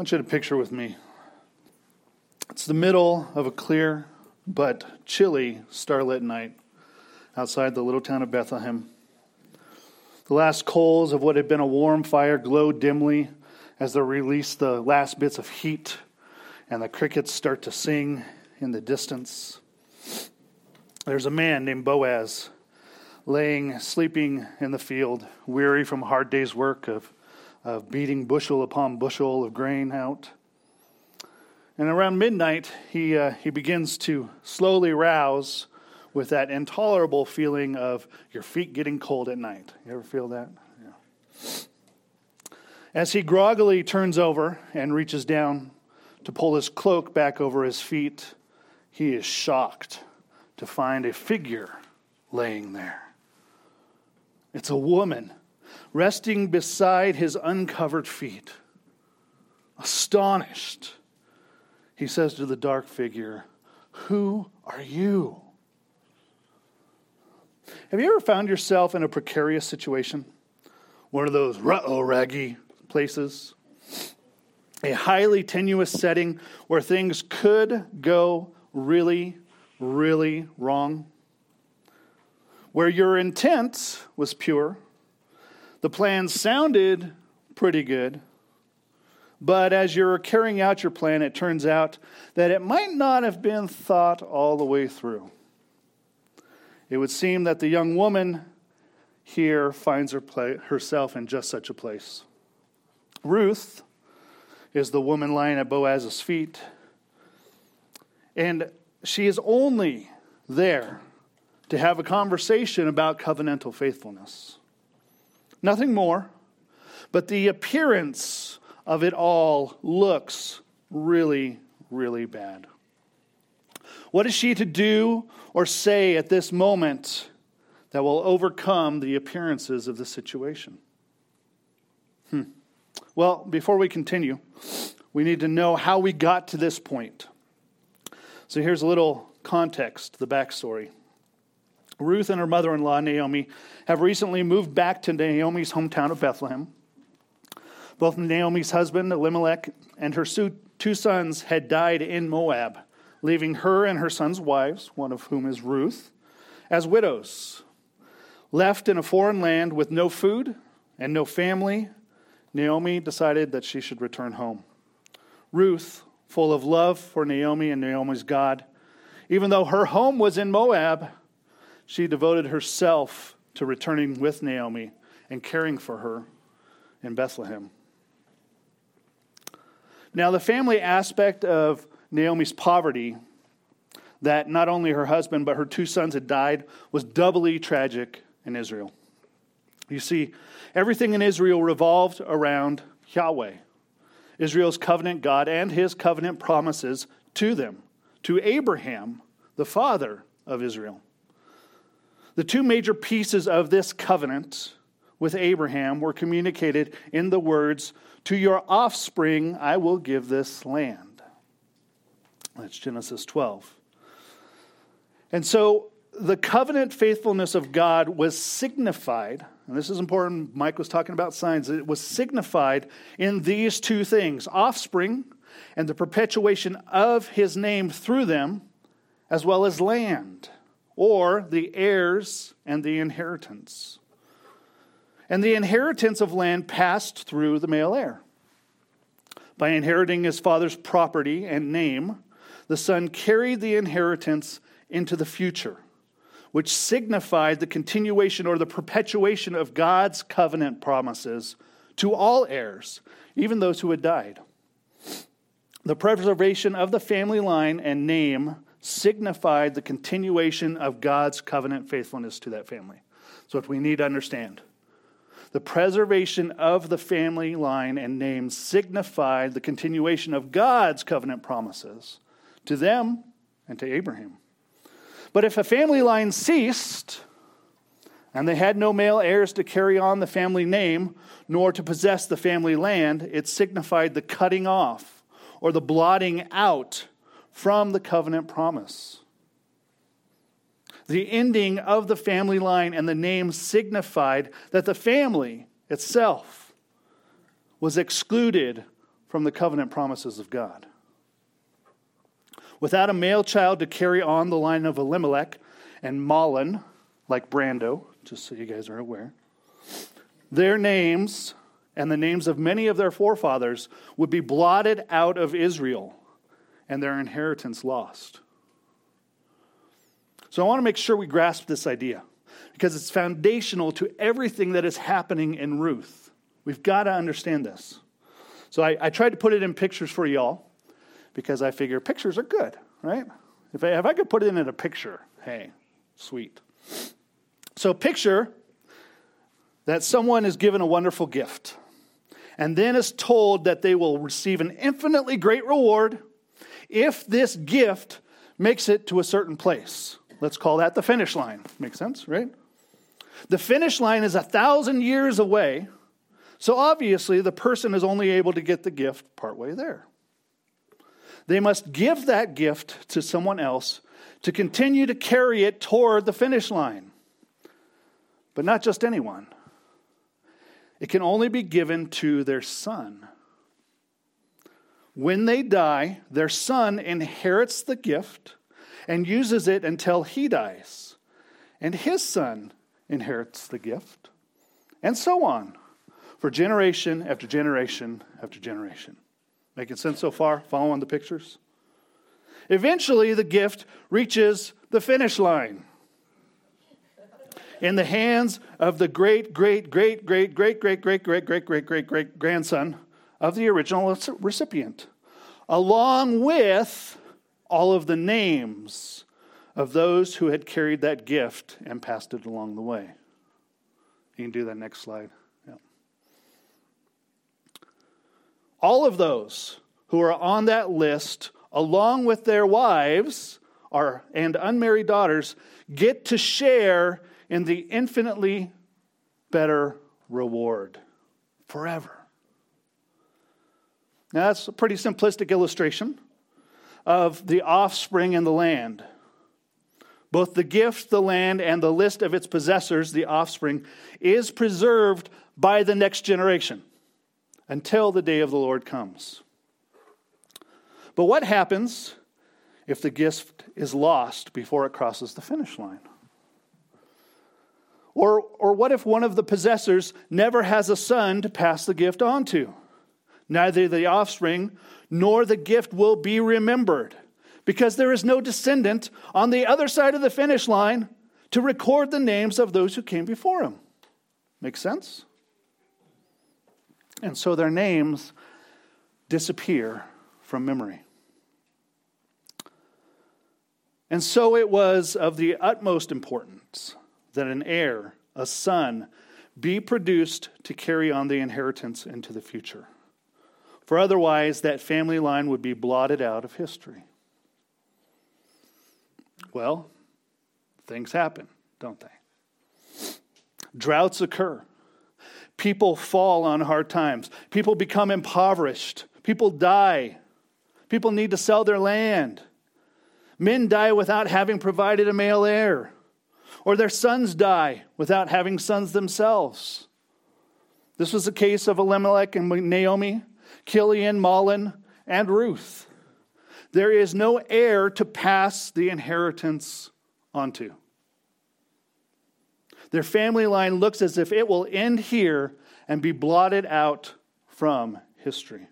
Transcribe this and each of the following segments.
want you to picture with me. It's the middle of a clear but chilly starlit night outside the little town of Bethlehem. The last coals of what had been a warm fire glow dimly as they release the last bits of heat, and the crickets start to sing in the distance. There's a man named Boaz sleeping in the field, weary from a hard day's work of beating bushel upon bushel of grain out. And around midnight, he begins to slowly rouse with that intolerable feeling of your feet getting cold at night. You ever feel that? Yeah. As he groggily turns over and reaches down to pull his cloak back over his feet, he is shocked to find a figure laying there. It's a woman resting beside his uncovered feet. Astonished, he says to the dark figure, "Who are you?" Have you ever found yourself in a precarious situation? One of those raggy places? A highly tenuous setting where things could go really, really wrong? Where your intent was pure, the plan sounded pretty good, but as you're carrying out your plan, it turns out that it might not have been thought all the way through. It would seem that the young woman here finds herself in just such a place. Ruth is the woman lying at Boaz's feet, and she is only there to have a conversation about covenantal faithfulness. Nothing more, but the appearance of it all looks really, really bad. What is she to do or say at this moment that will overcome the appearances of the situation? Well, before we continue, we need to know how we got to this point. So here's a little context, the backstory. Ruth and her mother-in-law, Naomi, have recently moved back to Naomi's hometown of Bethlehem. Both Naomi's husband, Elimelech, and her two sons had died in Moab, leaving her and her sons' wives, one of whom is Ruth, as widows. Left in a foreign land with no food and no family, Naomi decided that she should return home. Ruth, full of love for Naomi and Naomi's God, even though her home was in Moab, she devoted herself to returning with Naomi and caring for her in Bethlehem. Now, the family aspect of Naomi's poverty, that not only her husband but her two sons had died, was doubly tragic in Israel. You see, everything in Israel revolved around Yahweh, Israel's covenant God, and his covenant promises to them, to Abraham, the father of Israel. The two major pieces of this covenant with Abraham were communicated in the words, "To your offspring I will give this land." That's Genesis 12. And so the covenant faithfulness of God was signified, and this is important, Mike was talking about signs, it was signified in these two things, offspring and the perpetuation of his name through them, as well as land, or the heirs and the inheritance. And the inheritance of land passed through the male heir. By inheriting his father's property and name, the son carried the inheritance into the future, which signified the continuation or the perpetuation of God's covenant promises to all heirs, even those who had died. The preservation of the family line and name signified the continuation of God's covenant faithfulness to that family. That's what we need to understand. The preservation of the family line and name signified the continuation of God's covenant promises to them and to Abraham. But if a family line ceased, and they had no male heirs to carry on the family name, nor to possess the family land, it signified the cutting off or the blotting out from the covenant promise. The ending of the family line and the name signified that the family itself was excluded from the covenant promises of God. Without a male child to carry on the line of Elimelech and Mahlon, like Brando, just so you guys are aware, their names and the names of many of their forefathers would be blotted out of Israel and their inheritance lost. So I want to make sure we grasp this idea because it's foundational to everything that is happening in Ruth. We've got to understand this. So I tried to put it in pictures for y'all because I figure pictures are good, right? If I could put it in a picture, hey, sweet. So picture that someone is given a wonderful gift and then is told that they will receive an infinitely great reward if this gift makes it to a certain place. Let's call that the finish line. Makes sense, right? The finish line is 1,000 years away, so obviously the person is only able to get the gift partway there. They must give that gift to someone else to continue to carry it toward the finish line. But not just anyone. It can only be given to their son. When they die, their son inherits the gift and uses it until he dies. And his son inherits the gift. And so on, for generation after generation after generation. Making sense so far? Following the pictures? Eventually, the gift reaches the finish line in the hands of the great grandson of the original recipient, along with all of the names of those who had carried that gift and passed it along the way. You can do that next slide. Yeah. All of those who are on that list, along with their wives and unmarried daughters, get to share in the infinitely better reward forever. Now that's a pretty simplistic illustration of the offspring and the land. Both the gift, the land, and the list of its possessors, the offspring, is preserved by the next generation until the day of the Lord comes. But what happens if the gift is lost before it crosses the finish line? Or what if one of the possessors never has a son to pass the gift on to? Neither the offspring nor the gift will be remembered, because there is no descendant on the other side of the finish line to record the names of those who came before him. Make sense? And so their names disappear from memory. And so it was of the utmost importance that an heir, a son, be produced to carry on the inheritance into the future. For otherwise, that family line would be blotted out of history. Well, things happen, don't they? Droughts occur. People fall on hard times. People become impoverished. People die. People need to sell their land. Men die without having provided a male heir. Or their sons die without having sons themselves. This was the case of Elimelech and Naomi, Chilion, Mahlon, and Ruth. There is no heir to pass the inheritance onto. Their family line looks as if it will end here and be blotted out from history.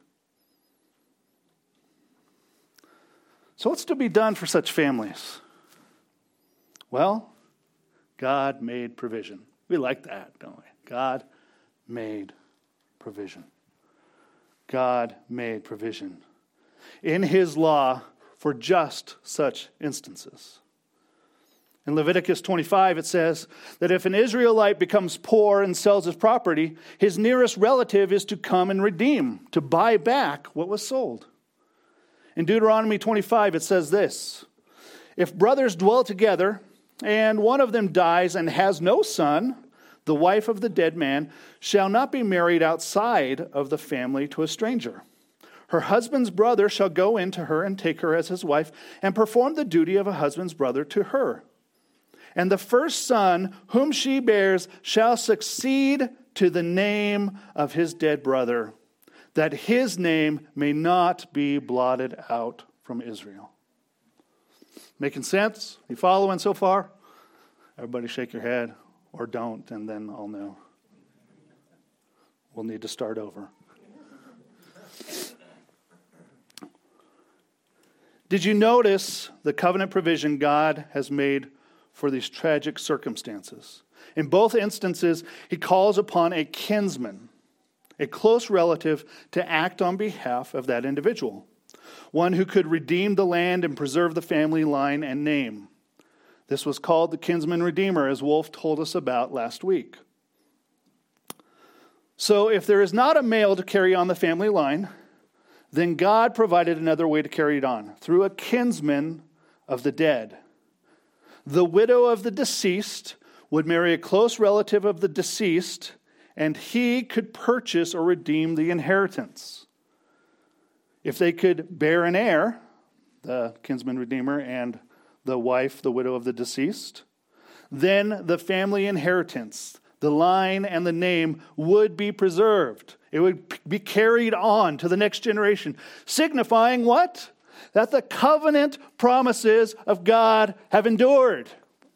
So what's to be done for such families? Well, God made provision. We like that, don't we? God made provision. God made provision in his law for just such instances. In Leviticus 25, it says that if an Israelite becomes poor and sells his property, his nearest relative is to come and redeem, to buy back what was sold. In Deuteronomy 25, it says this: if brothers dwell together and one of them dies and has no son, the wife of the dead man shall not be married outside of the family to a stranger. Her husband's brother shall go in to her and take her as his wife and perform the duty of a husband's brother to her. And the first son whom she bears shall succeed to the name of his dead brother. that his name may not be blotted out from Israel. Making sense? You following so far? Everybody shake your head, or don't, and then I'll know. We'll need to start over. Did you notice the covenant provision God has made for these tragic circumstances? In both instances, he calls upon a kinsman, a close relative, to act on behalf of that individual, one who could redeem the land and preserve the family line and name. This was called the kinsman redeemer, as Wolf told us about last week. So if there is not a male to carry on the family line, then God provided another way to carry it on, through a kinsman of the dead. The widow of the deceased would marry a close relative of the deceased, and he could purchase or redeem the inheritance. If they could bear an heir, the kinsman redeemer and the wife, the widow of the deceased, then the family inheritance, the line and the name would be preserved. It would be carried on to the next generation, signifying what? That the covenant promises of God have endured.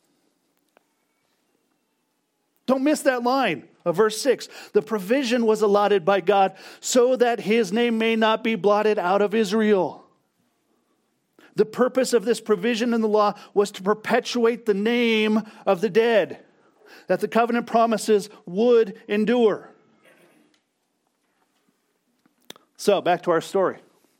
Don't miss that line of verse 6. The provision was allotted by God so that his name may not be blotted out of Israel. The purpose of this provision in the law was to perpetuate the name of the dead, that the covenant promises would endure. So, back to our story.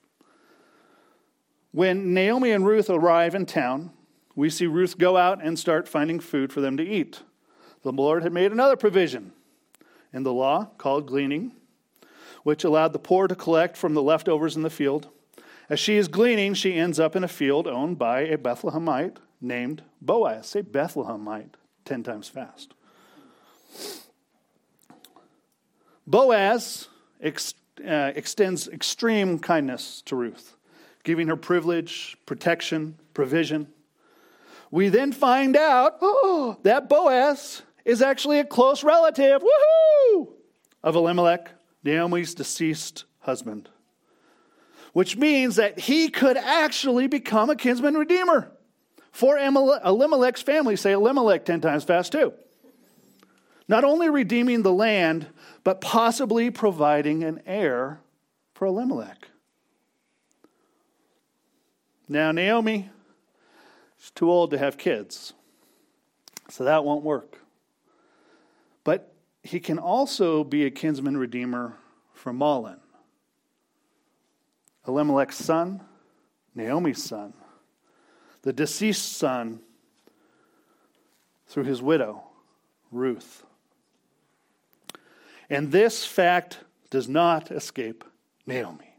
When Naomi and Ruth arrive in town, we see Ruth go out and start finding food for them to eat. The Lord had made another provision in the law called gleaning, which allowed the poor to collect from the leftovers in the field. As she is gleaning, she ends up in a field owned by a Bethlehemite named Boaz. Say Bethlehemite 10 times fast. Boaz extends extreme kindness to Ruth, giving her privilege, protection, provision. We then find out that Boaz is actually a close relative, of Elimelech, Naomi's deceased husband, which means that he could actually become a kinsman redeemer for Elimelech's family. Say Elimelech 10 times fast too. Not only redeeming the land, but possibly providing an heir for Elimelech. Now Naomi, she's too old to have kids, so that won't work. But he can also be a kinsman redeemer for Mahlon, Elimelech's son, Naomi's son, the deceased son through his widow, Ruth. And this fact does not escape Naomi.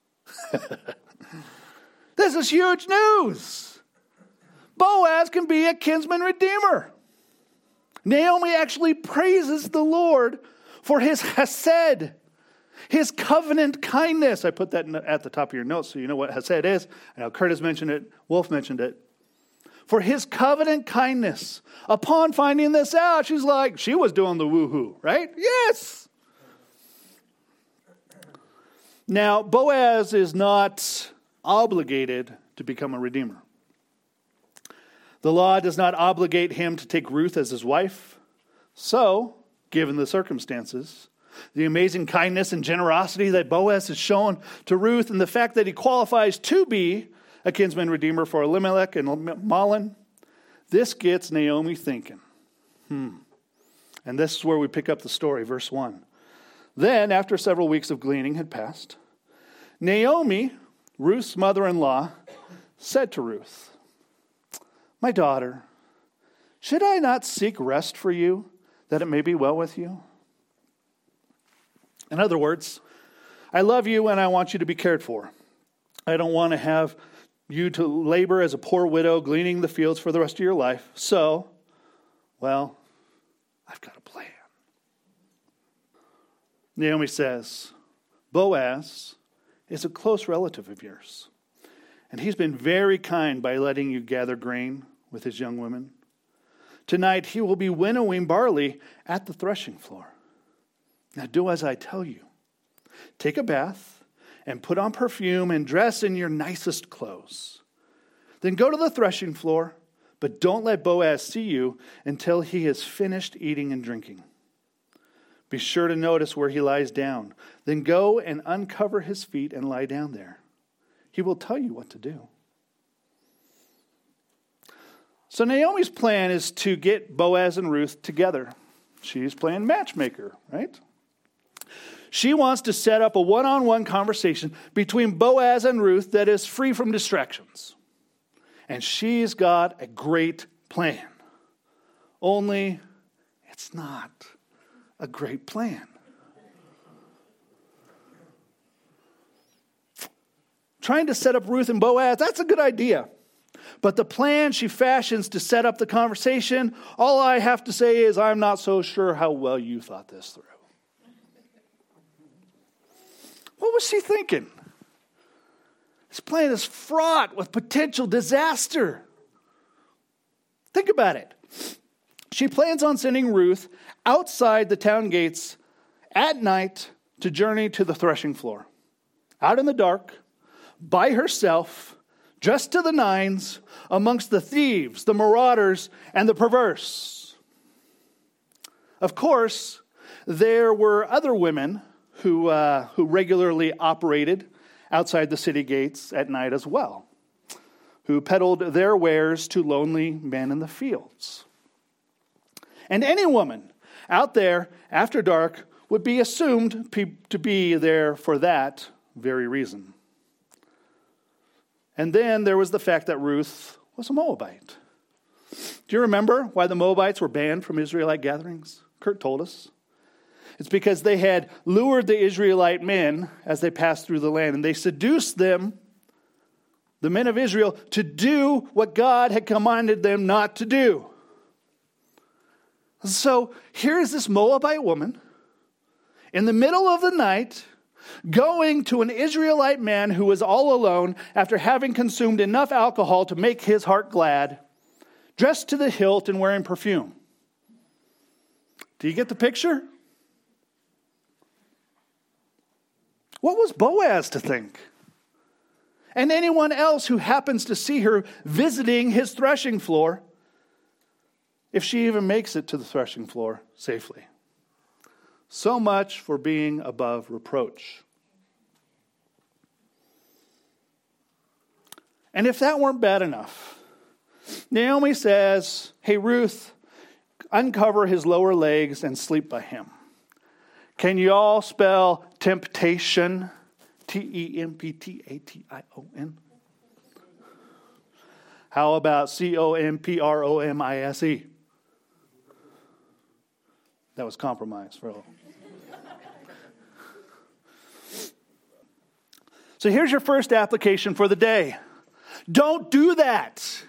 This is huge news. Boaz can be a kinsman redeemer. Naomi actually praises the Lord for his hesed, his covenant kindness. I put that at the top of your notes so you know what hesed is. I know Curtis mentioned it. Wolf mentioned it. For his covenant kindness. Upon finding this out, she was doing the woohoo, right? Yes. Now, Boaz is not obligated to become a redeemer. The law does not obligate him to take Ruth as his wife. So, given the circumstances, the amazing kindness and generosity that Boaz has shown to Ruth, and the fact that he qualifies to be a kinsman redeemer for Elimelech and Mahlon, this gets Naomi thinking. And this is where we pick up the story, verse 1. Then, after several weeks of gleaning had passed, Naomi, Ruth's mother-in-law, said to Ruth, "My daughter, should I not seek rest for you, that it may be well with you?" In other words, I love you and I want you to be cared for. I don't want to have you to labor as a poor widow gleaning the fields for the rest of your life. So, well, I've got a plan. Naomi says, Boaz is a close relative of yours, and he's been very kind by letting you gather grain with his young women. Tonight he will be winnowing barley at the threshing floor. Now do as I tell you. take a bath, and put on perfume and dress in your nicest clothes. Then go to the threshing floor, but don't let Boaz see you until he has finished eating and drinking. Be sure to notice where he lies down. Then go and uncover his feet and lie down there. He will tell you what to do." So Naomi's plan is to get Boaz and Ruth together. She's playing matchmaker, right? She wants to set up a one-on-one conversation between Boaz and Ruth that is free from distractions. And she's got a great plan. Only it's not a great plan. Trying to set up Ruth and Boaz, that's a good idea. But the plan she fashions to set up the conversation, all I have to say is I'm not so sure how well you thought this through. What was she thinking? This plan is fraught with potential disaster. Think about it. She plans on sending Ruth outside the town gates at night to journey to the threshing floor. Out in the dark, by herself, dressed to the nines, amongst the thieves, the marauders, and the perverse. Of course, there were other women who regularly operated outside the city gates at night as well, who peddled their wares to lonely men in the fields. And any woman out there after dark would be assumed to be there for that very reason. And then there was the fact that Ruth was a Moabite. Do you remember why the Moabites were banned from Israelite gatherings? Kurt told us. It's because they had lured the Israelite men as they passed through the land, and they seduced them, the men of Israel, to do what God had commanded them not to do. So here is this Moabite woman in the middle of the night going to an Israelite man who was all alone after having consumed enough alcohol to make his heart glad, dressed to the hilt and wearing perfume. Do you get the picture? What was Boaz to think? And anyone else who happens to see her visiting his threshing floor, if she even makes it to the threshing floor safely. So much for being above reproach. And if that weren't bad enough, Naomi says, "Hey, Ruth, uncover his lower legs and sleep by him." Can you all spell temptation? Temptation. How about compromise? That was compromise for all. So here's your first application for the day. Don't do that.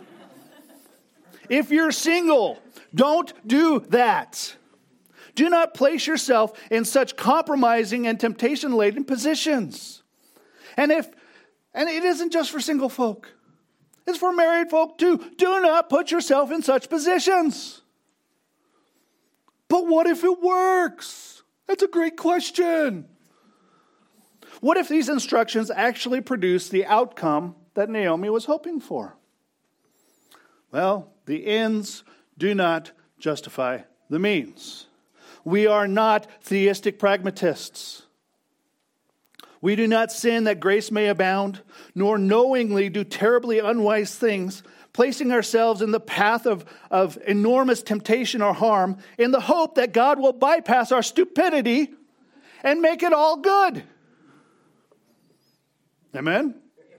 If you're single, don't do that. Do not place yourself in such compromising and temptation-laden positions. And it isn't just for single folk. It's for married folk too. Do not put yourself in such positions. But what if it works? That's a great question. What if these instructions actually produce the outcome that Naomi was hoping for? Well, the ends do not justify the means. We are not theistic pragmatists. We do not sin that grace may abound, nor knowingly do terribly unwise things, placing ourselves in the path of enormous temptation or harm in the hope that God will bypass our stupidity and make it all good. Amen?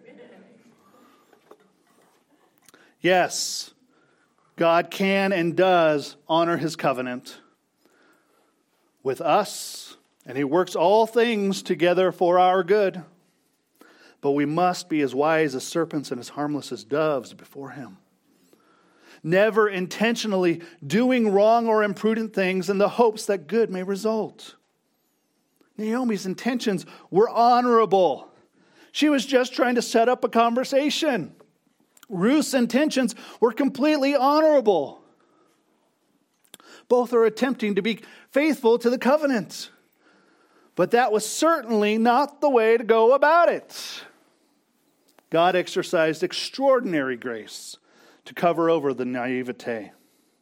Yes, God can and does honor his covenant with us, and he works all things together for our good. But we must be as wise as serpents and as harmless as doves before him. Never intentionally doing wrong or imprudent things in the hopes that good may result. Naomi's intentions were honorable. She was just trying to set up a conversation. Ruth's intentions were completely honorable. Both are attempting to be faithful to the covenant. But that was certainly not the way to go about it. God exercised extraordinary grace to cover over the naivete.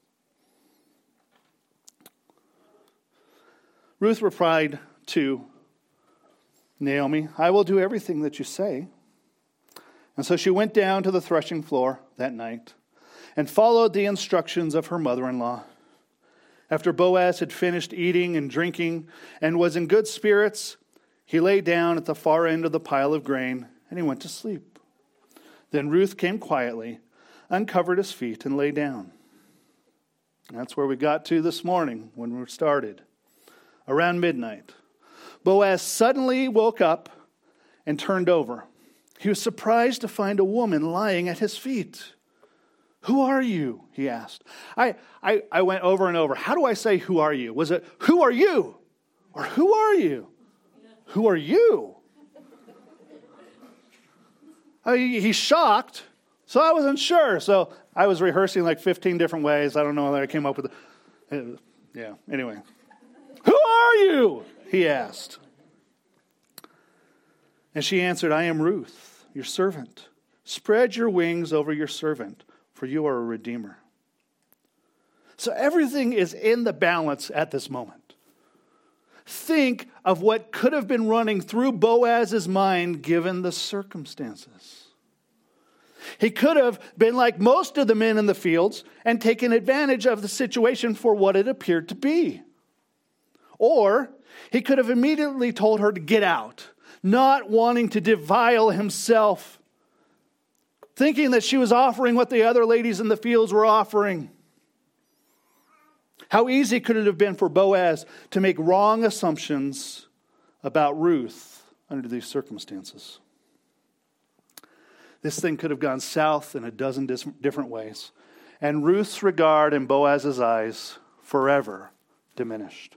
Ruth replied to Naomi, "I will do everything that you say." And so she went down to the threshing floor that night and followed the instructions of her mother-in-law. After Boaz had finished eating and drinking and was in good spirits, he lay down at the far end of the pile of grain and he went to sleep. Then Ruth came quietly, uncovered his feet, and lay down. That's where we got to this morning when we started. Around midnight, Boaz suddenly woke up and turned over. He was surprised to find a woman lying at his feet. "Who are you?" he asked. I went over and over. How do I say "who are you"? Was it "who are you"? Or "who are you"? Who are you? He's shocked, so I wasn't sure. So I was rehearsing like 15 different ways. I don't know whether I came up with it. Yeah, anyway. "Who are you?" he asked. And she answered, "I am Ruth, your servant. Spread your wings over your servant, for you are a redeemer." So everything is in the balance at this moment. Think of what could have been running through Boaz's mind given the circumstances. He could have been like most of the men in the fields and taken advantage of the situation for what it appeared to be. Or he could have immediately told her to get out, not wanting to defile himself, thinking that she was offering what the other ladies in the fields were offering. How easy could it have been for Boaz to make wrong assumptions about Ruth under these circumstances? This thing could have gone south in a dozen different ways, and Ruth's regard in Boaz's eyes forever diminished.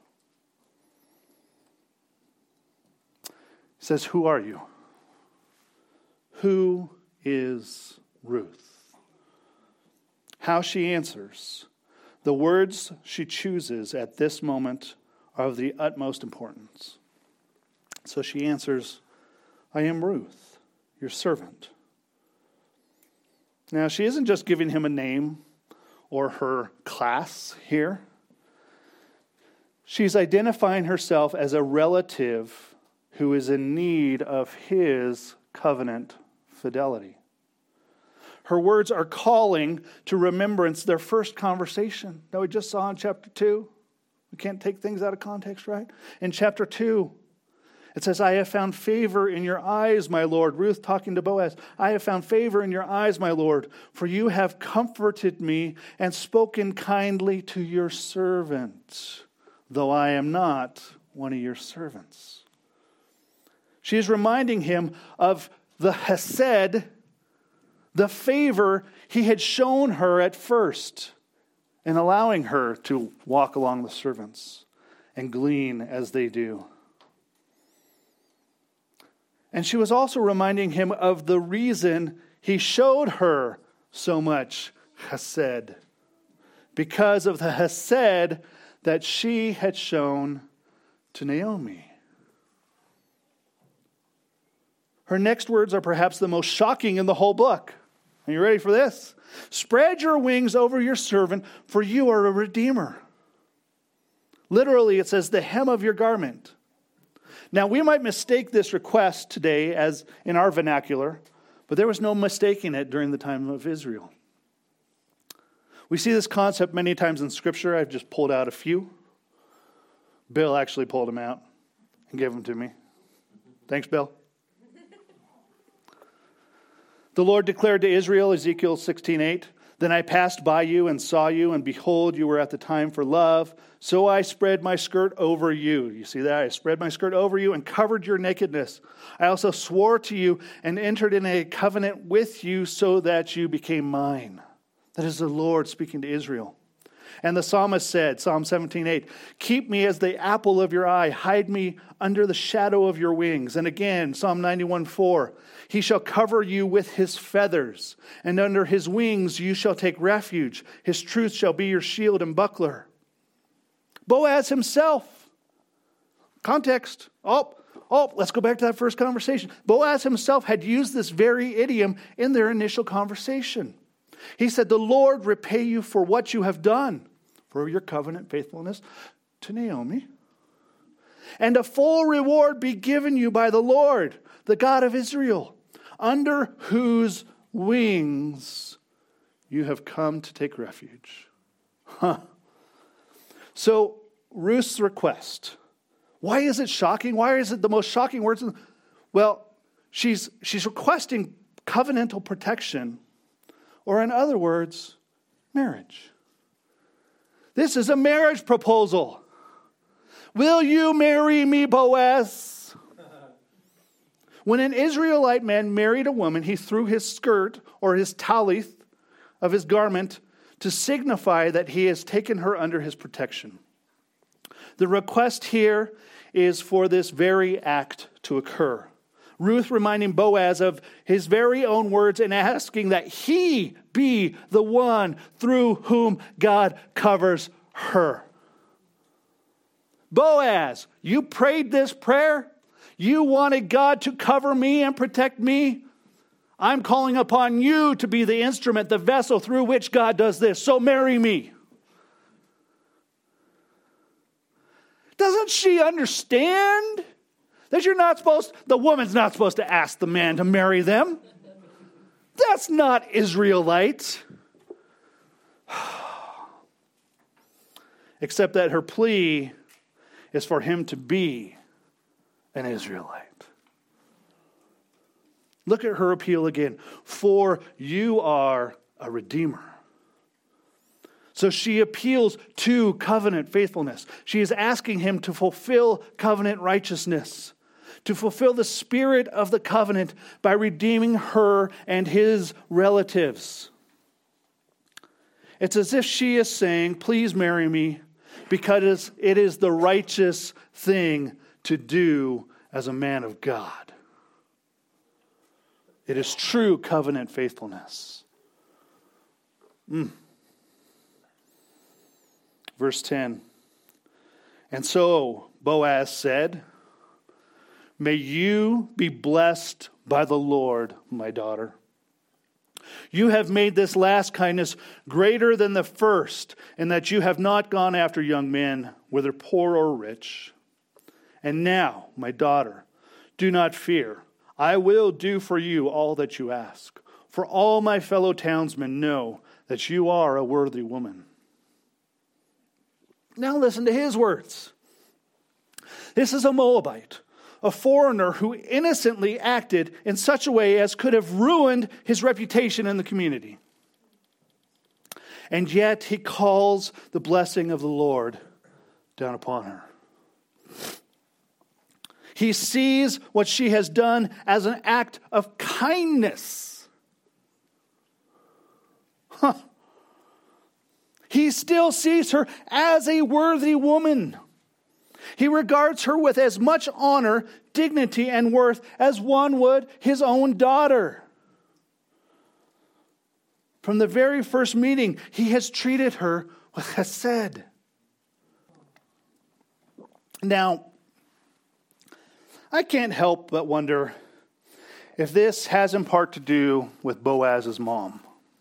He says, "Who are you?" Who is Ruth? How she answers, the words she chooses at this moment are of the utmost importance. So she answers, "I am Ruth, your servant." Now, she isn't just giving him a name or her class here. She's identifying herself as a relative who is in need of his covenant fidelity. Her words are calling to remembrance their first conversation that we just saw in chapter 2. We can't take things out of context, right? In chapter 2, it says, "I have found favor in your eyes, my Lord." Ruth talking to Boaz. "I have found favor in your eyes, my Lord, for you have comforted me and spoken kindly to your servant, though I am not one of your servants." She is reminding him of the hesed, the favor he had shown her at first, in allowing her to walk along the servants and glean as they do. And she was also reminding him of the reason he showed her so much hesed, because of the hesed that she had shown to Naomi. Her next words are perhaps the most shocking in the whole book. Are you ready for this? "Spread your wings over your servant, for you are a redeemer." Literally, it says the hem of your garment. Now, we might mistake this request today as in our vernacular, but there was no mistaking it during the time of Israel. We see this concept many times in Scripture. I've just pulled out a few. Bill actually pulled them out and gave them to me. Thanks, Bill. The Lord declared to Israel, Ezekiel 16:8, "Then I passed by you and saw you, and behold, you were at the time for love. So I spread my skirt over you." You see that? I spread my skirt over you and covered your nakedness. "I also swore to you and entered in a covenant with you so that you became mine." That is the Lord speaking to Israel. And the psalmist said, Psalm 17:8, "Keep me as the apple of your eye. Hide me under the shadow of your wings." And again, Psalm 91:4, "He shall cover you with his feathers, and under his wings you shall take refuge. His truth shall be your shield and buckler." Boaz himself Context. Let's go back to that first conversation. Boaz himself had used this very idiom in their initial conversation. He said, the Lord repay you for what you have done, for your covenant faithfulness to Naomi. And a full reward be given you by the Lord, the God of Israel, under whose wings you have come to take refuge. So Ruth's request, why is it shocking? Why is it the most shocking words? Well, she's requesting covenantal protection, or in other words, marriage. This is a marriage proposal. Will you marry me, Boaz? When an Israelite man married a woman, he threw his skirt or his talith of his garment to signify that he has taken her under his protection. The request here is for this very act to occur. Ruth reminding Boaz of his very own words and asking that he be the one through whom God covers her. Boaz, you prayed this prayer. You wanted God to cover me and protect me. I'm calling upon you to be the instrument, the vessel through which God does this. So marry me. Doesn't she understand that the woman's not supposed to ask the man to marry them? That's not Israelite. Except that her plea is for him to be an Israelite. Look at her appeal again. For you are a redeemer. So she appeals to covenant faithfulness. She is asking him to fulfill covenant righteousness, to fulfill the spirit of the covenant by redeeming her and his relatives. It's as if she is saying, please marry me, because it is the righteous thing to do as a man of God. It is true covenant faithfulness. Verse 10. And so Boaz said, may you be blessed by the Lord, my daughter. You have made this last kindness greater than the first, in that you have not gone after young men, whether poor or rich. And now, my daughter, do not fear. I will do for you all that you ask. For all my fellow townsmen know that you are a worthy woman. Now listen to his words. This is a Moabite, a foreigner who innocently acted in such a way as could have ruined his reputation in the community. And yet he calls the blessing of the Lord down upon her. He sees what she has done as an act of kindness. He still sees her as a worthy woman. He regards her with as much honor, dignity, and worth as one would his own daughter. From the very first meeting, he has treated her with chesed. Now, I can't help but wonder if this has in part to do with Boaz's mom.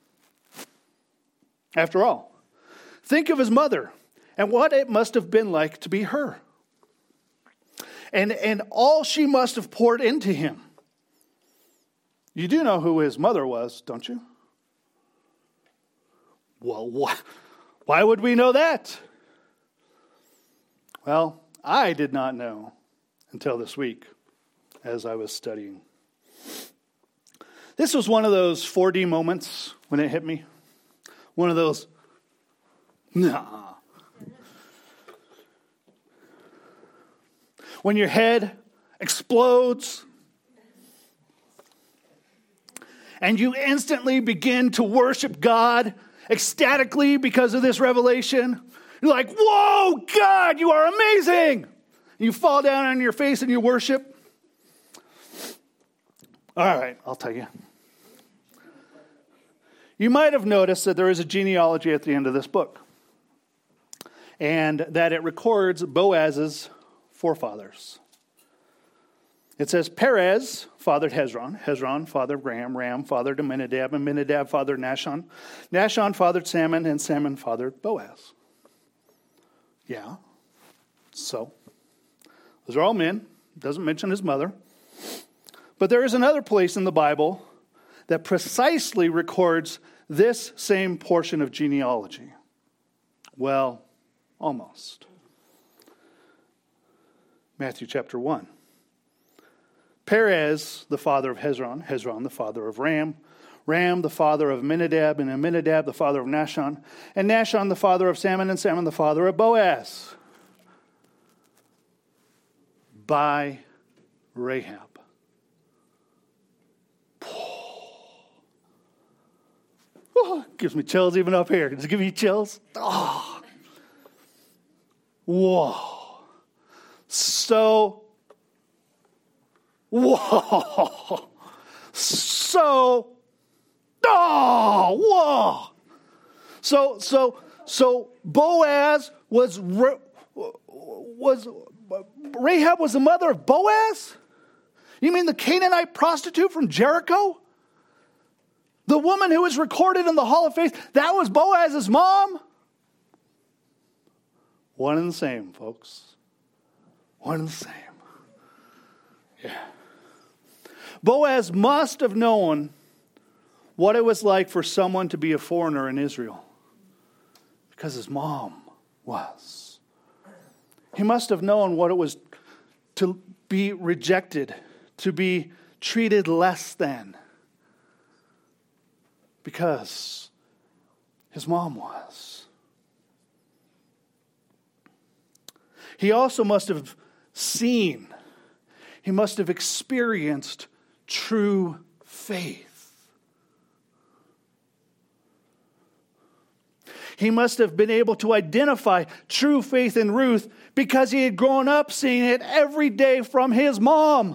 After all, think of his mother and what it must have been like to be her. And all she must have poured into him. You do know who his mother was, don't you? Well, why would we know that? Well, I did not know until this week as I was studying. This was one of those 4D moments when it hit me. One of those, nah. When your head explodes and you instantly begin to worship God ecstatically because of this revelation. You're like, whoa, God, you are amazing. You fall down on your face and you worship. All right, I'll tell you. You might have noticed that there is a genealogy at the end of this book, and that it records Boaz's forefathers. It says Perez fathered Hezron. Hezron fathered Ram. Ram fathered Amminadab. Amminadab fathered Nahshon. Nahshon fathered Salmon. And Salmon fathered Boaz. Yeah. So, those are all men. Doesn't mention his mother. But there is another place in the Bible that precisely records this same portion of genealogy. Well, almost. Matthew chapter 1. Perez, the father of Hezron. Hezron, the father of Ram. Ram, the father of Amminadab. And Amminadab, the father of Nahshon. And Nahshon, the father of Salmon. And Salmon, the father of Boaz. By Rahab. Oh, gives me chills even up here. Does it give you chills? Oh. Whoa. So, whoa. So, oh, whoa. So Boaz was Rahab was the mother of Boaz? You mean the Canaanite prostitute from Jericho? The woman who was recorded in the Hall of Faith, that was Boaz's mom? One and the same, folks. One and the same. Yeah. Boaz must have known what it was like for someone to be a foreigner in Israel. Because his mom was. He must have known what it was to be rejected, to be treated less than. Because his mom was. He also must have seen, he must have experienced true faith. He must have been able to identify true faith in Ruth because he had grown up seeing it every day from his mom.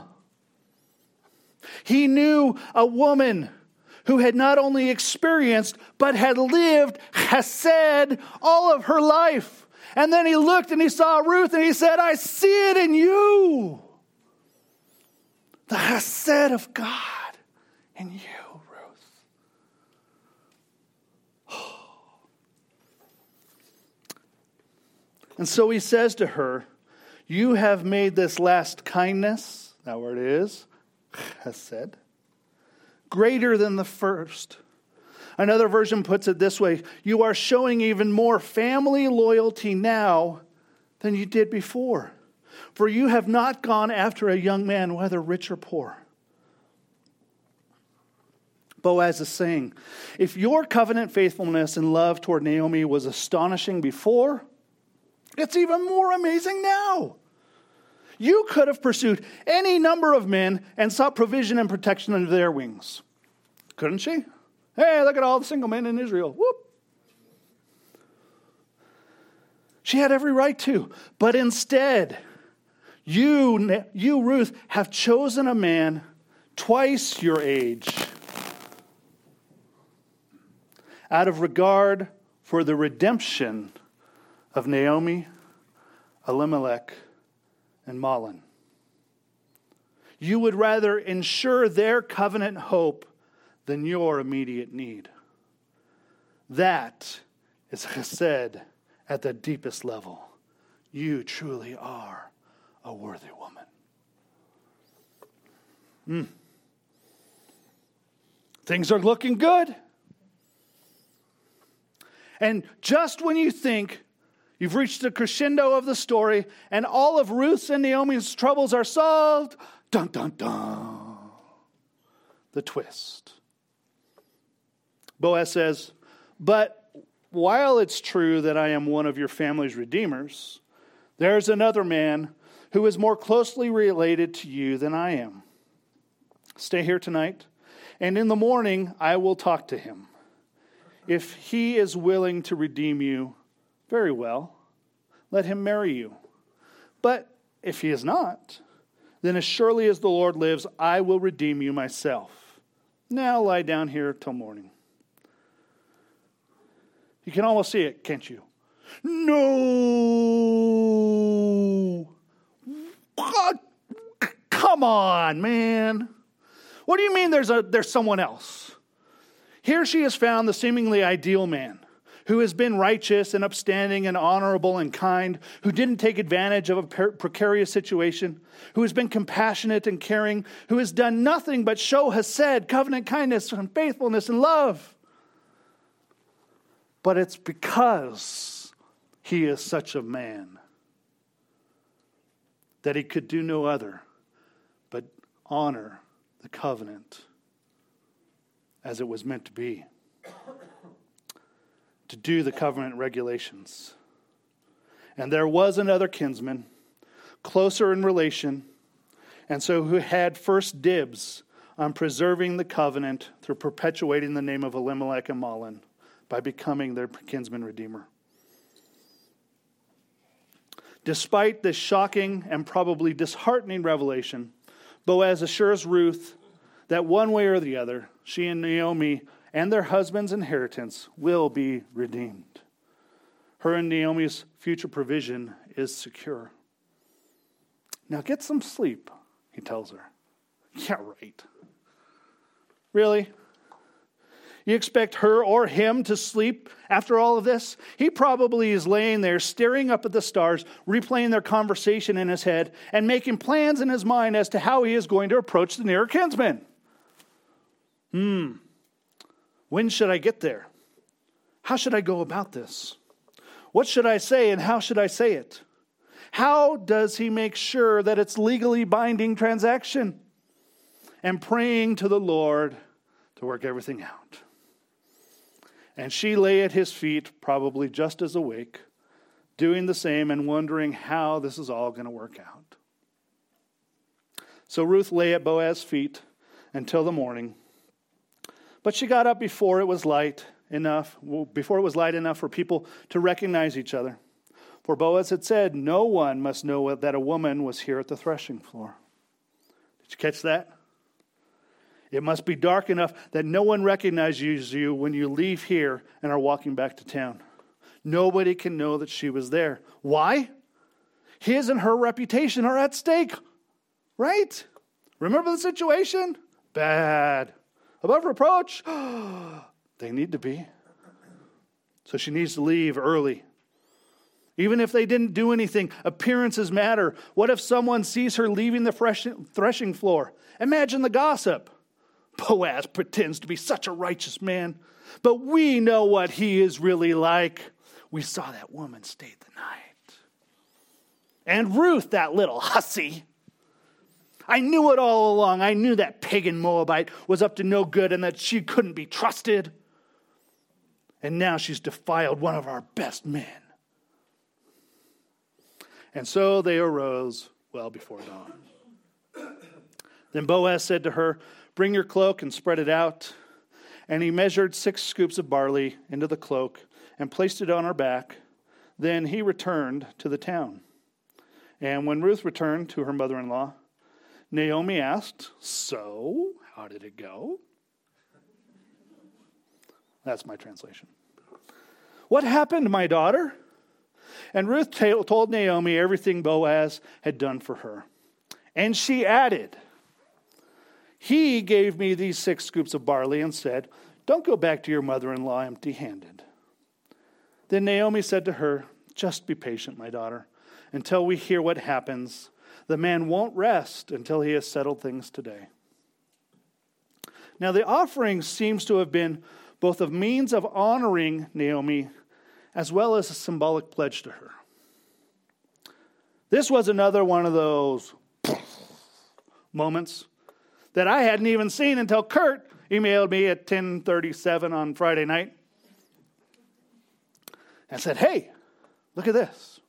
He knew a woman who had not only experienced, but had lived chesed all of her life. And then he looked and he saw Ruth and he said, I see it in you. The chesed of God in you, Ruth. And so he says to her, you have made this last kindness, that word is, chesed, greater than the first. Another version puts it this way, you are showing even more family loyalty now than you did before. For you have not gone after a young man, whether rich or poor. Boaz is saying, if your covenant faithfulness and love toward Naomi was astonishing before, it's even more amazing now. You could have pursued any number of men and sought provision and protection under their wings. Couldn't she? Hey, look at all the single men in Israel. Whoop. She had every right to. But instead, you, Ruth, have chosen a man twice your age out of regard for the redemption of Naomi, Elimelech, and Mahlon. You would rather ensure their covenant hope than your immediate need. That is chesed at the deepest level. You truly are a worthy woman. Things are looking good. And just when you think you've reached the crescendo of the story and all of Ruth's and Naomi's troubles are solved, dun dun dun, the twist. Boaz says, but while it's true that I am one of your family's redeemers, there's another man who is more closely related to you than I am. Stay here tonight, and in the morning I will talk to him. If he is willing to redeem you, very well, let him marry you. But if he is not, then as surely as the Lord lives, I will redeem you myself. Now lie down here till morning. You can almost see it, can't you? No! God, come on, man. What do you mean there's someone else? Here she has found the seemingly ideal man who has been righteous and upstanding and honorable and kind, who didn't take advantage of a precarious situation, who has been compassionate and caring, who has done nothing but show hesed, covenant kindness and faithfulness and love. But it's because he is such a man that he could do no other but honor the covenant as it was meant to be, to do the covenant regulations. And there was another kinsman, closer in relation, and so who had first dibs on preserving the covenant through perpetuating the name of Elimelech and Mahlon by becoming their kinsman redeemer. Despite this shocking and probably disheartening revelation, Boaz assures Ruth that one way or the other, she and Naomi and their husband's inheritance will be redeemed. Her and Naomi's future provision is secure. Now get some sleep, he tells her. Yeah, right. Really? You expect her or him to sleep after all of this? He probably is laying there staring up at the stars, replaying their conversation in his head, and making plans in his mind as to how he is going to approach the nearer kinsman. When should I get there? How should I go about this? What should I say and how should I say it? How does he make sure that it's legally binding transaction? And praying to the Lord to work everything out. And she lay at his feet, probably just as awake, doing the same and wondering how this is all going to work out. So Ruth lay at Boaz's feet until the morning. But she got up before it was light enough for people to recognize each other. For Boaz had said, no one must know that a woman was here at the threshing floor. Did you catch that? It must be dark enough that no one recognizes you when you leave here and are walking back to town. Nobody can know that she was there. Why? His and her reputation are at stake. Right? Remember the situation? Bad. Above reproach? They need to be. So she needs to leave early. Even if they didn't do anything, appearances matter. What if someone sees her leaving the threshing floor? Imagine the gossip. Boaz pretends to be such a righteous man, but we know what he is really like. We saw that woman stay the night. And Ruth, that little hussy. I knew it all along. I knew that pagan Moabite was up to no good and that she couldn't be trusted. And now she's defiled one of our best men. And so they arose well before dawn. Then Boaz said to her, bring your cloak and spread it out. And he measured 6 scoops of barley into the cloak and placed it on her back. Then he returned to the town. And when Ruth returned to her mother-in-law, Naomi asked, so, how did it go? That's my translation. What happened, my daughter? And Ruth told Naomi everything Boaz had done for her. And she added, he gave me these 6 scoops of barley and said, don't go back to your mother-in-law empty-handed. Then Naomi said to her, just be patient, my daughter, until we hear what happens. The man won't rest until he has settled things today. Now the offering seems to have been both a means of honoring Naomi as well as a symbolic pledge to her. This was another one of those moments that I hadn't even seen until Kurt emailed me at 10:37 on Friday night and said, hey, look at this.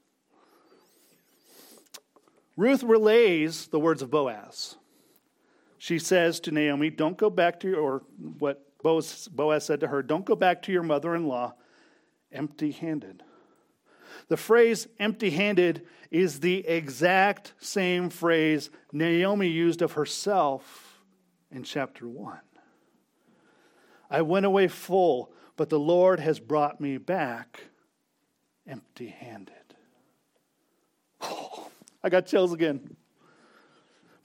Ruth relays the words of Boaz. She says to Naomi, don't go back to or what Boaz said to her, don't go back to your mother-in-law empty-handed. The phrase empty-handed is the exact same phrase Naomi used of herself in chapter 1. I went away full, but the Lord has brought me back empty-handed. Oh, I got chills again.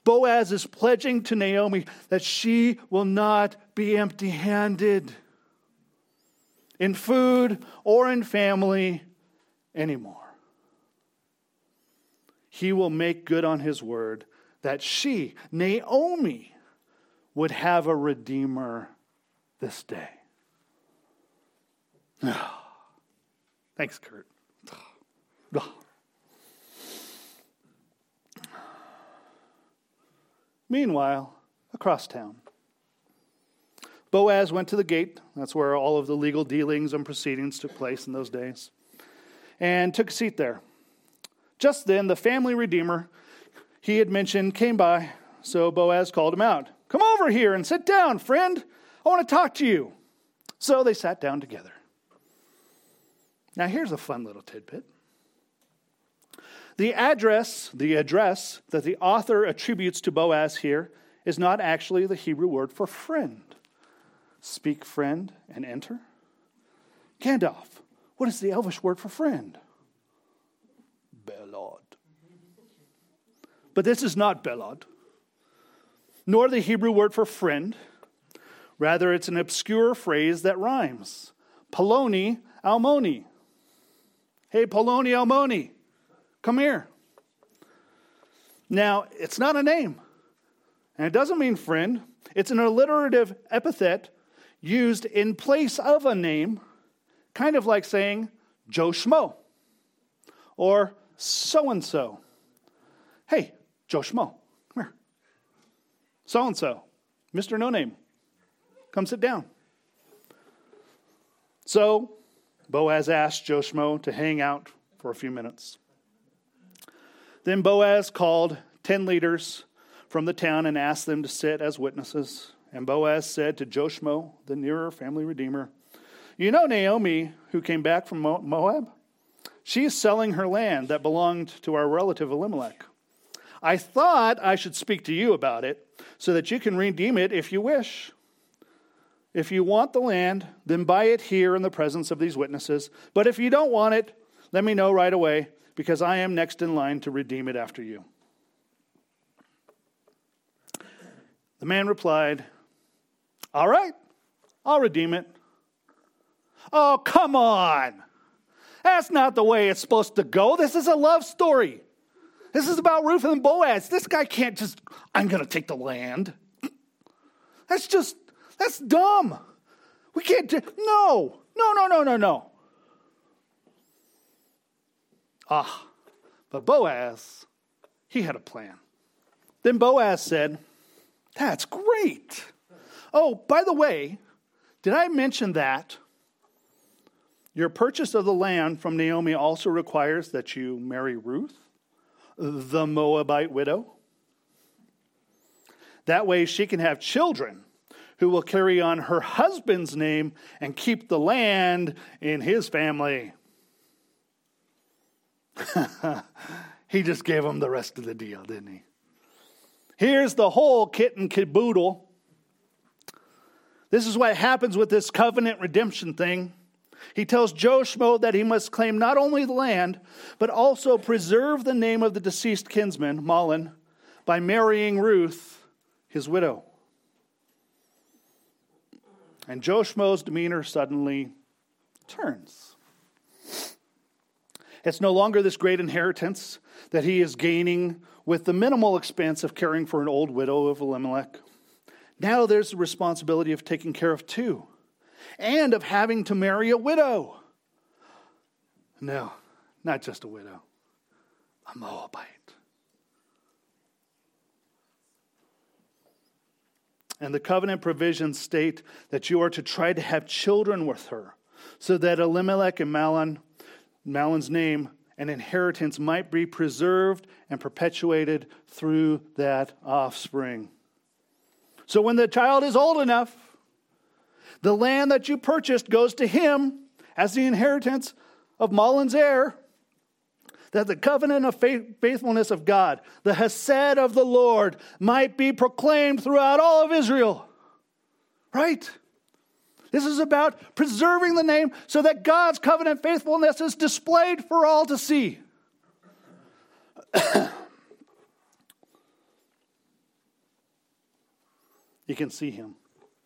Boaz is pledging to Naomi that she will not be empty-handed in food or in family anymore. He will make good on his word that she, Naomi, would have a redeemer this day. Thanks, Kurt. Meanwhile, across town, Boaz went to the gate. That's where all of the legal dealings and proceedings took place in those days, and took a seat there. Just then, the family redeemer he had mentioned came by, so Boaz called him out. "Come over here and sit down, friend. I want to talk to you." So they sat down together. Now here's a fun little tidbit. The address that the author attributes to Boaz here is not actually the Hebrew word for friend. Speak, friend, and enter. Gandalf, what is the Elvish word for friend? Belod. But this is not Belod, nor the Hebrew word for friend. Rather, it's an obscure phrase that rhymes. Poloni Almoni. Hey, Poloni Almoni, come here. Now, it's not a name, and it doesn't mean friend. It's an alliterative epithet used in place of a name, kind of like saying Joe Schmo or so-and-so. Hey, Joe Schmo, come here. So-and-so, Mr. No Name, come sit down. So Boaz asked Joe Schmo to hang out for a few minutes. Then Boaz called 10 leaders from the town and asked them to sit as witnesses. And Boaz said to Joe Schmo, the nearer family redeemer, "You know Naomi, who came back from Moab? She is selling her land that belonged to our relative Elimelech. I thought I should speak to you about it so that you can redeem it if you wish. If you want the land, then buy it here in the presence of these witnesses. But if you don't want it, let me know right away, because I am next in line to redeem it after you." The man replied, "All right, I'll redeem it." "Oh, come on. That's not the way it's supposed to go. This is a love story. This is about Ruth and Boaz. This guy can't just, I'm going to take the land. That's dumb. We can't do, no. But Boaz, he had a plan. Then Boaz said, "That's great. Oh, by the way, did I mention that your purchase of the land from Naomi also requires that you marry Ruth, the Moabite widow? That way she can have children who will carry on her husband's name and keep the land in his family." He just gave him the rest of the deal, didn't he? Here's the whole kit and caboodle. This is what happens with this covenant redemption thing. He tells Joe Schmo that he must claim not only the land, but also preserve the name of the deceased kinsman, Mahlon, by marrying Ruth, his widow. And Joe Schmo's demeanor suddenly turns. It's no longer this great inheritance that he is gaining with the minimal expense of caring for an old widow of Elimelech. Now there's the responsibility of taking care of two, and of having to marry a widow. No, not just a widow, a Moabite. And the covenant provisions state that you are to try to have children with her, so that Elimelech and Mahlon's name and inheritance might be preserved and perpetuated through that offspring. So when the child is old enough, the land that you purchased goes to him as the inheritance of Mahlon's heir, that the covenant of faithfulness of God, the hesed of the Lord, might be proclaimed throughout all of Israel. Right? This is about preserving the name so that God's covenant faithfulness is displayed for all to see. You can see him.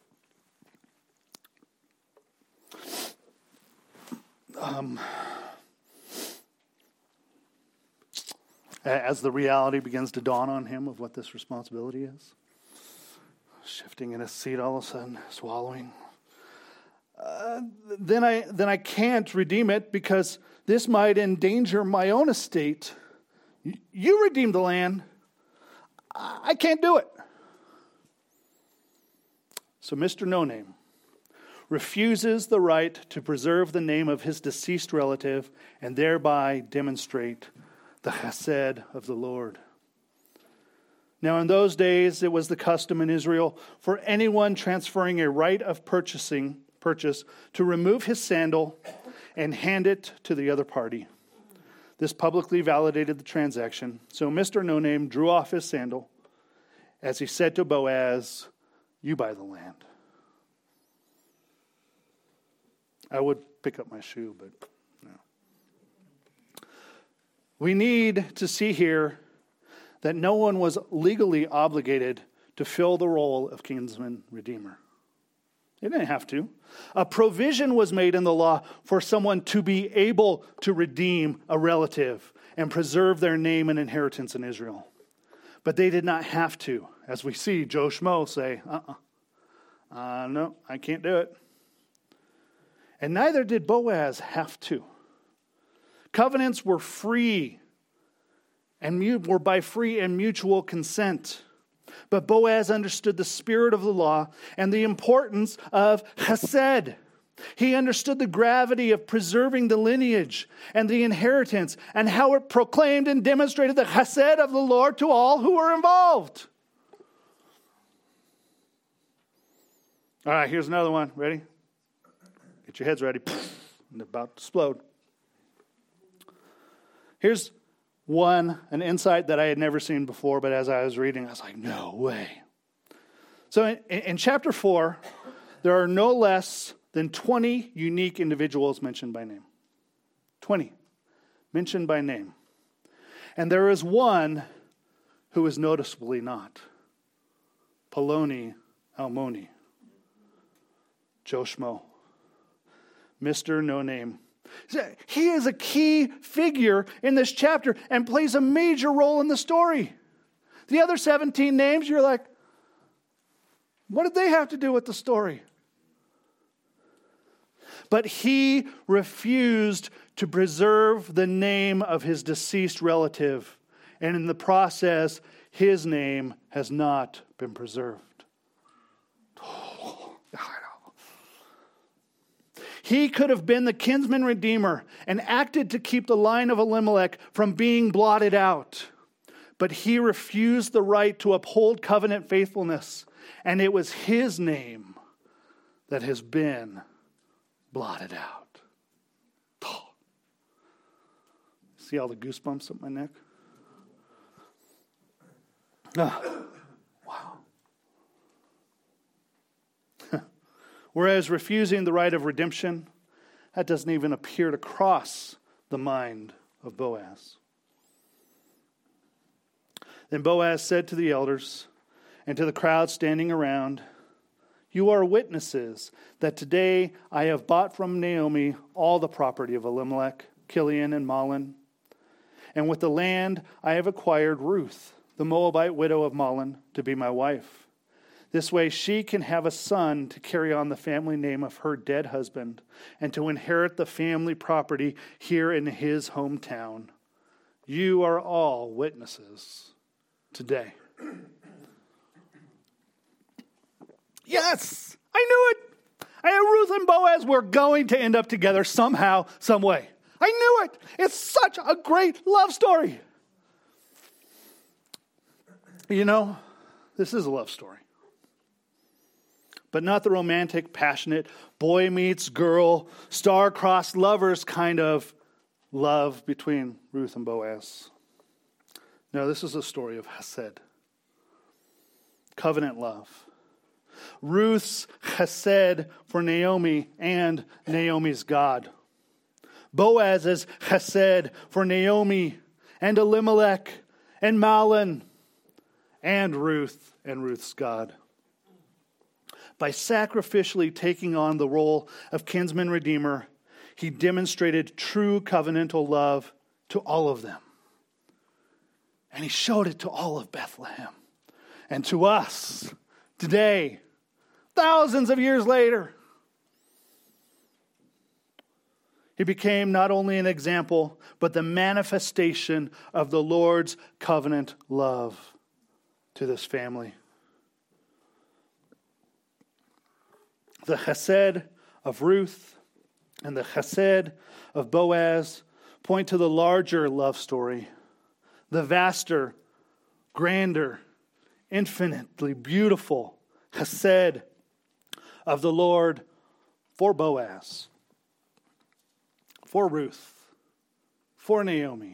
As the reality begins to dawn on him of what this responsibility is, shifting in his seat all of a sudden, swallowing. Then I can't redeem it because this might endanger my own estate. You redeemed the land. I can't do it. So Mr. No Name refuses the right to preserve the name of his deceased relative and thereby demonstrate the chesed of the Lord. Now in those days, it was the custom in Israel for anyone transferring a right of purchase to remove his sandal and hand it to the other party. This publicly validated the transaction. So Mr. No Name drew off his sandal as he said to Boaz, "You buy the land." I would pick up my shoe, but no. We need to see here that no one was legally obligated to fill the role of kinsman redeemer. They didn't have to. A provision was made in the law for someone to be able to redeem a relative and preserve their name and inheritance in Israel. But they did not have to, as we see Joe Schmo say, no, I can't do it. And neither did Boaz have to. Covenants were free and were by free and mutual consent. But Boaz understood the spirit of the law and the importance of chesed. He understood the gravity of preserving the lineage and the inheritance and how it proclaimed and demonstrated the chesed of the Lord to all who were involved. All right, here's another one. Ready? Get your heads ready. And about to explode. Here's an insight that I had never seen before, but as I was reading, I was like, no way. So in chapter 4, there are no less than 20 unique individuals mentioned by name. 20 mentioned by name. And there is one who is noticeably not. Poloni Almoni. Joe Schmo. Mr. No Name. He is a key figure in this chapter and plays a major role in the story. The other 17 names, you're like, what did they have to do with the story? But he refused to preserve the name of his deceased relative. And in the process, his name has not been preserved. He could have been the kinsman redeemer and acted to keep the line of Elimelech from being blotted out. But he refused the right to uphold covenant faithfulness. And it was his name that has been blotted out. Oh. See all the goosebumps up my neck? Wow. Whereas refusing the right of redemption, that doesn't even appear to cross the mind of Boaz. Then Boaz said to the elders and to the crowd standing around, "You are witnesses that today I have bought from Naomi all the property of Elimelech, Kilion, and Mahlon. And with the land I have acquired Ruth, the Moabite widow of Mahlon, to be my wife. This way she can have a son to carry on the family name of her dead husband and to inherit the family property here in his hometown. You are all witnesses today." Yes, I knew it. Ruth and Boaz were going to end up together somehow, some way. I knew it. It's such a great love story. You know, this is a love story. But not the romantic, passionate, boy meets girl, star-crossed lovers kind of love between Ruth and Boaz. No, this is a story of chesed. Covenant love. Ruth's chesed for Naomi and Naomi's God. Boaz's chesed for Naomi and Elimelech and Mahlon and Ruth and Ruth's God. By sacrificially taking on the role of kinsman redeemer, he demonstrated true covenantal love to all of them. And he showed it to all of Bethlehem. And to us today, thousands of years later. He became not only an example, but the manifestation of the Lord's covenant love to this family. The chesed of Ruth and the chesed of Boaz point to the larger love story, the vaster, grander, infinitely beautiful chesed of the Lord for Boaz, for Ruth, for Naomi,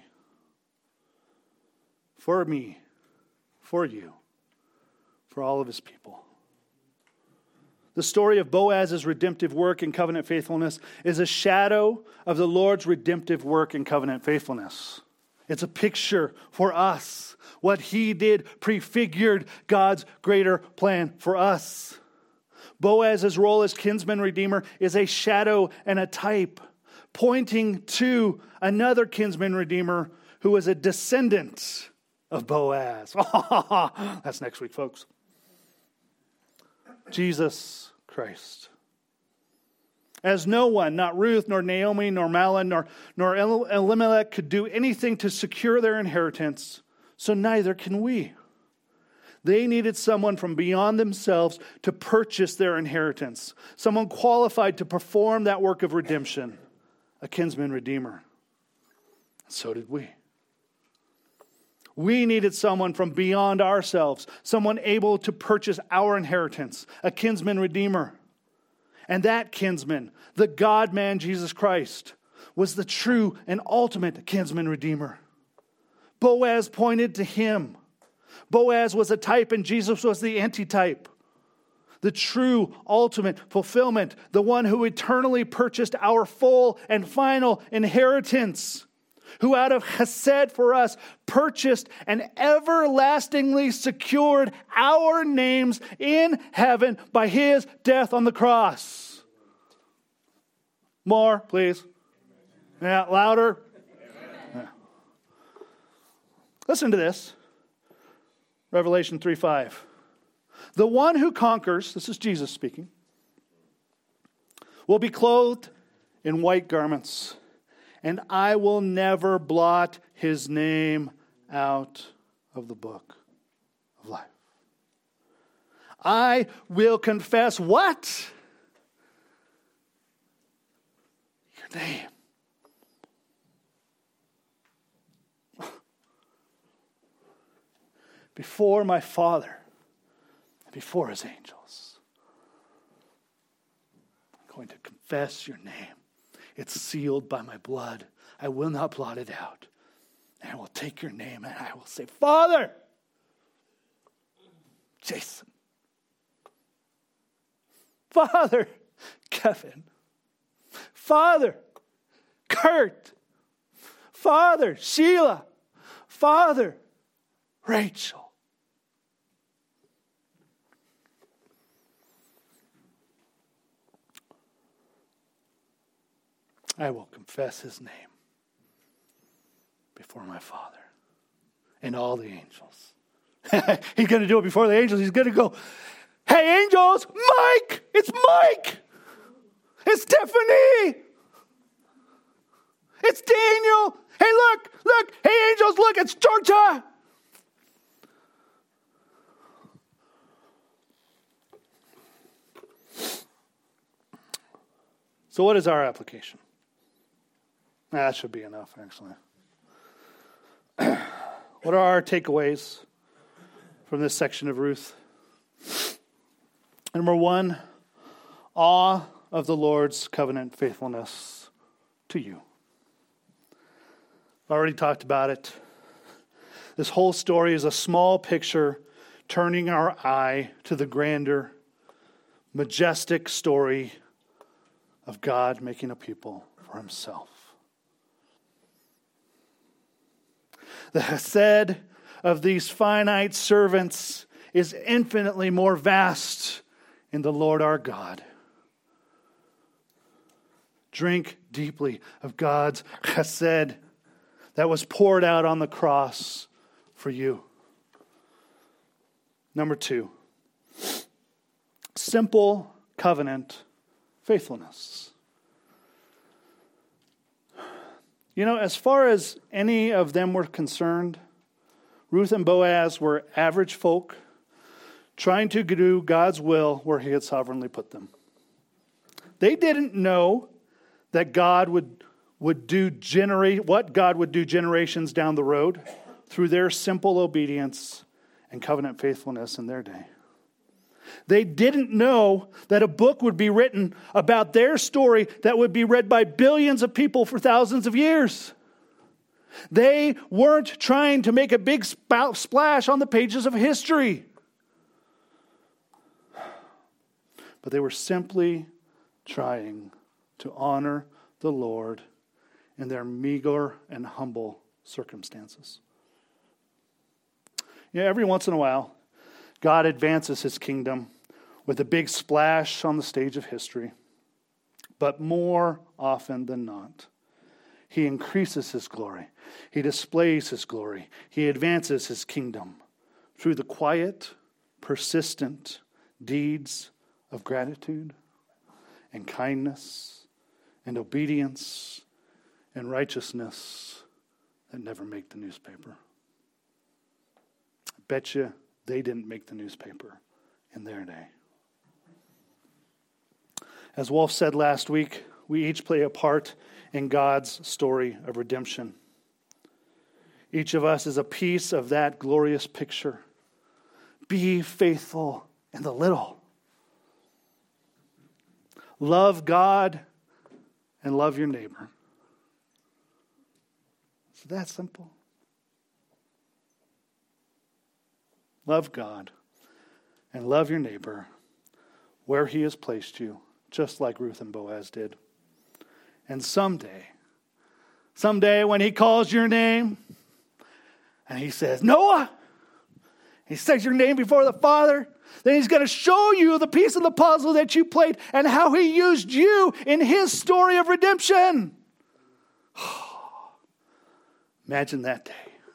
for me, for you, for all of his people. The story of Boaz's redemptive work and covenant faithfulness is a shadow of the Lord's redemptive work and covenant faithfulness. It's a picture for us. What he did prefigured God's greater plan for us. Boaz's role as kinsman redeemer is a shadow and a type, pointing to another kinsman redeemer who was a descendant of Boaz. That's next week, folks. Jesus Christ. As no one, not Ruth, nor Naomi, nor Mahlon, nor Elimelech could do anything to secure their inheritance, so neither can we. They needed someone from beyond themselves to purchase their inheritance, someone qualified to perform that work of redemption, a kinsman redeemer. So did we. We needed someone from beyond ourselves, someone able to purchase our inheritance, a kinsman redeemer. And that kinsman, the God-man Jesus Christ, was the true and ultimate kinsman redeemer. Boaz pointed to him. Boaz was a type and Jesus was the antitype. The true, ultimate fulfillment, the one who eternally purchased our full and final inheritance, who out of chesed for us purchased and everlastingly secured our names in heaven by his death on the cross. More, please. Yeah, louder. Yeah. Listen to this. Revelation 3:5. The one who conquers, this is Jesus speaking, will be clothed in white garments, and I will never blot his name out of the book of life. I will confess what? Your name. Before my Father, and before his angels. I'm going to confess your name. It's sealed by my blood. I will not blot it out. And I will take your name and I will say, Father, Jason. Father, Kevin. Father, Kurt. Father, Sheila. Father, Rachel. I will confess his name before my Father and all the angels. He's going to do it before the angels. He's going to go, hey, angels, Mike! It's Mike! It's Stephanie! It's Daniel! Hey, look! Hey, angels, look! It's Georgia! So what is our application? That should be enough, actually. What are our takeaways from this section of Ruth? Number one, awe of the Lord's covenant faithfulness to you. I've already talked about it. This whole story is a small picture turning our eye to the grander, majestic story of God making a people for himself. The chesed of these finite servants is infinitely more vast in the Lord our God. Drink deeply of God's chesed that was poured out on the cross for you. Number 2, simple covenant faithfulness. You know, as far as any of them were concerned, Ruth and Boaz were average folk trying to do God's will where he had sovereignly put them. They didn't know that God would do what God would do generations down the road through their simple obedience and covenant faithfulness in their day. They didn't know that a book would be written about their story that would be read by billions of people for thousands of years. They weren't trying to make a big splash on the pages of history. But they were simply trying to honor the Lord in their meager and humble circumstances. You know, every once in a while, God advances his kingdom with a big splash on the stage of history. But more often than not, he increases his glory. He displays his glory. He advances his kingdom through the quiet, persistent deeds of gratitude and kindness and obedience and righteousness that never make the newspaper. I bet you they didn't make the newspaper in their day. As Wolf said last week, we each play a part in God's story of redemption. Each of us is a piece of that glorious picture. Be faithful in the little. Love God and love your neighbor. Is it that simple? Love God and love your neighbor where he has placed you, just like Ruth and Boaz did. And someday when he calls your name and he says, Noah, he says your name before the Father, then he's going to show you the piece of the puzzle that you played and how he used you in his story of redemption. Imagine that day.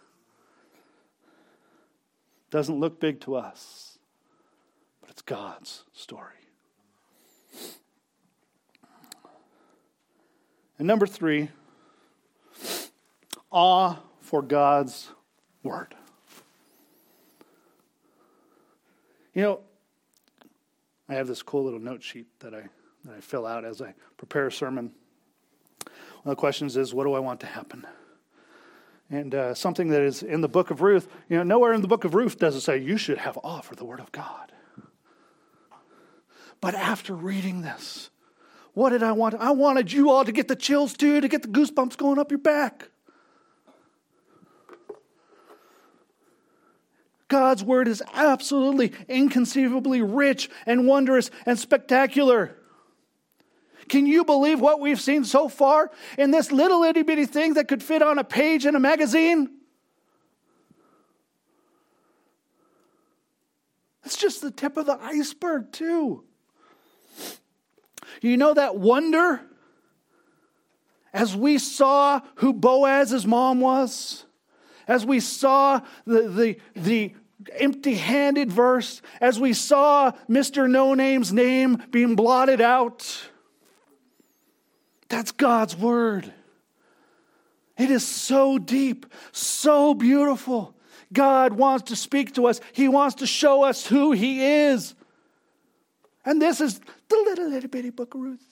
Doesn't look big to us, but it's God's story. And number 3, awe for God's word. You know, I have this cool little note sheet that I fill out as I prepare a sermon. One of the questions is, what do I want to happen? And something that is in the book of Ruth, you know, nowhere in the book of Ruth does it say you should have awe for the word of God. But after reading this, what did I want? I wanted you all to get the chills too, to get the goosebumps going up your back. God's word is absolutely, inconceivably rich and wondrous and spectacular. Can you believe what we've seen so far in this little itty bitty thing that could fit on a page in a magazine? It's just the tip of the iceberg, too. You know that wonder? As we saw who Boaz's mom was, as we saw the empty-handed verse, as we saw Mr. No-Name's name being blotted out, that's God's word. It is so deep, so beautiful. God wants to speak to us. He wants to show us who he is. And this is the little bitty book of Ruth.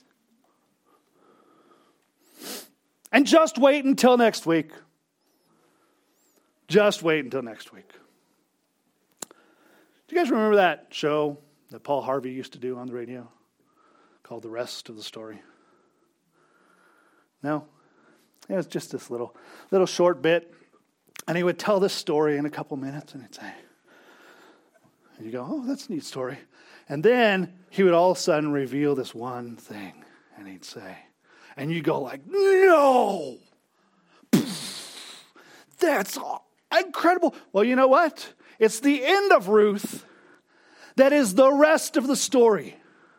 And just wait until next week. Just wait until next week. Do you guys remember that show that Paul Harvey used to do on the radio called The Rest of the Story? No? It was just this little short bit. And he would tell this story in a couple minutes, and he'd say, and you go, oh, that's a neat story. And then he would all of a sudden reveal this one thing, and he'd say, and you go like, no! That's incredible. Well, you know what? It's the end of Ruth that is the rest of the story.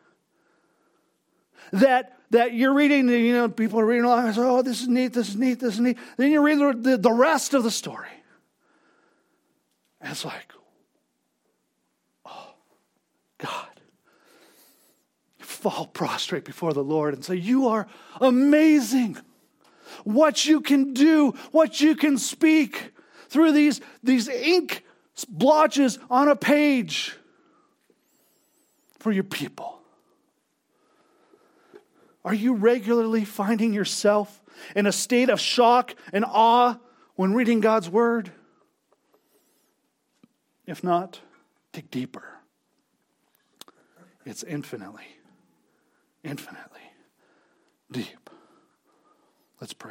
That you're reading, people are reading along and say, oh, this is neat, this is neat, this is neat. Then you read the rest of the story. And it's like, oh, God. You fall prostrate before the Lord and say, you are amazing. What you can do, what you can speak through these ink blotches on a page for your people. Are you regularly finding yourself in a state of shock and awe when reading God's word? If not, dig deeper. It's infinitely deep. Let's pray.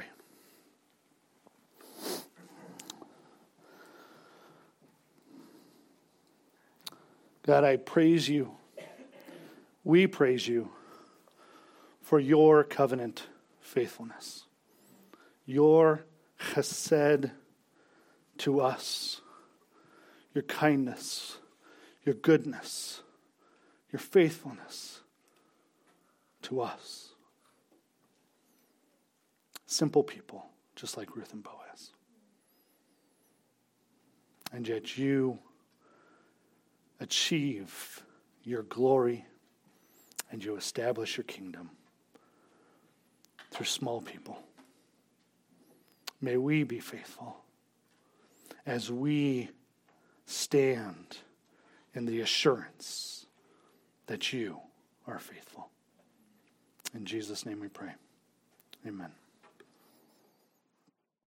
God, I praise you. We praise you for your covenant faithfulness, your chesed to us, your kindness, your goodness, your faithfulness to us. Simple people, just like Ruth and Boaz. And yet you achieve your glory and you establish your kingdom through small people. May we be faithful as we stand in the assurance that you are faithful. In Jesus' name we pray. Amen.